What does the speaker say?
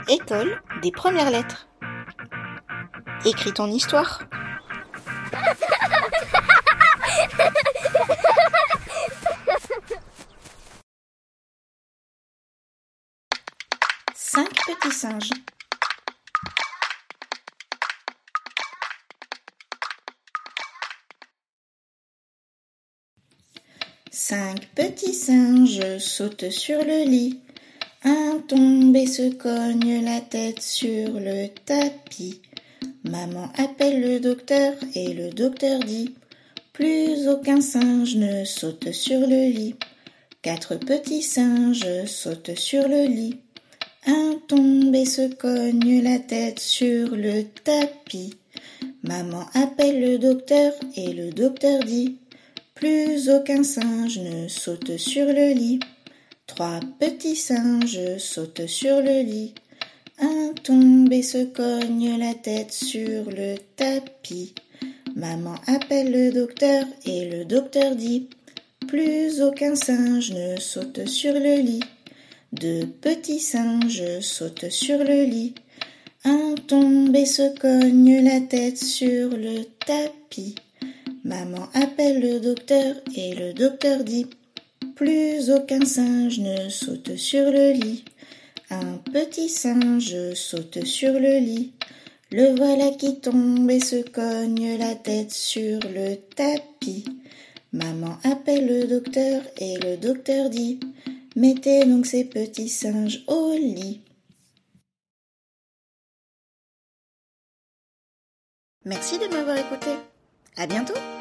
École des premières lettres. Écris ton histoire. Cinq petits singes. Cinq petits singes sautent sur le lit. Un tombe et se cogne la tête sur le tapis. Maman appelle le docteur et le docteur dit: plus aucun singe ne saute sur le lit. Quatre petits singes sautent sur le lit. Un tombe et se cogne la tête sur le tapis. Maman appelle le docteur et le docteur dit: plus aucun singe ne saute sur le lit. Trois petits singes sautent sur le lit. Un tombe et se cogne la tête sur le tapis. Maman appelle le docteur et le docteur dit: plus aucun singe ne saute sur le lit. Deux petits singes sautent sur le lit. Un tombe et se cogne la tête sur le tapis. Maman appelle le docteur et le docteur dit: plus aucun singe ne saute sur le lit. Un petit singe saute sur le lit. Le voilà qui tombe et se cogne la tête sur le tapis. Maman appelle le docteur et le docteur dit: mettez donc ces petits singes au lit. Merci de m'avoir écouté. À bientôt.